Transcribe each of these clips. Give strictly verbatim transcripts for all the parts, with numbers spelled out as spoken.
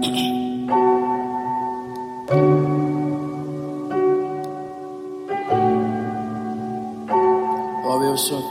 Are we ever soon?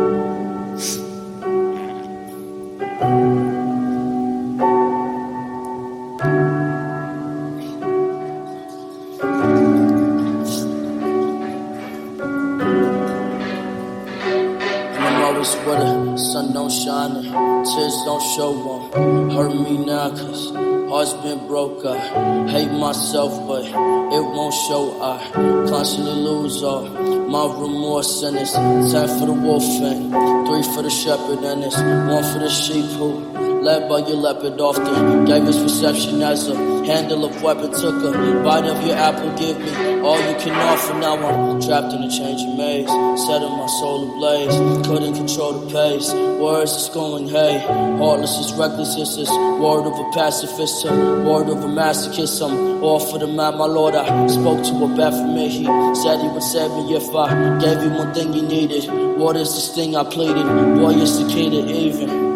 Where the sun don't shine and tears don't show one. Hurt me now cause heart's been broke. I hate myself but it won't show. I constantly lose all my remorse, and it's ten for the wolf and three for the shepherd, and it's one for the sheep who led by your leopard often gave his perception as a handle of weapon. Took a bite of your apple, give me all you can offer. Now I'm trapped in a changing maze, setting my soul ablaze. Couldn't control the pace, words is going hey. Heartless is reckless, it's this word of a pacifist to word of a masochist. I'm all for the man, my lord. I spoke to a bat for me, he said he would save me if I gave you one thing you needed. What is this thing I pleaded? Boy, it's the key to even.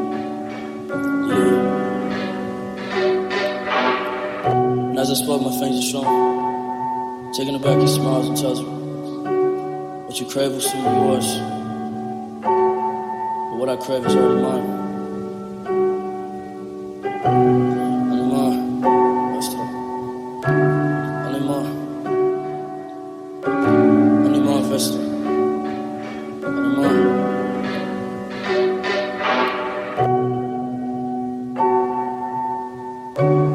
And as I spoke, my fingers are strong, taking it back, he smiles and tells me, what you crave will soon be yours, but what I crave is already mine. Only mine, let's talk. Only mine, only mine, Vesta. Only mine. Thank you.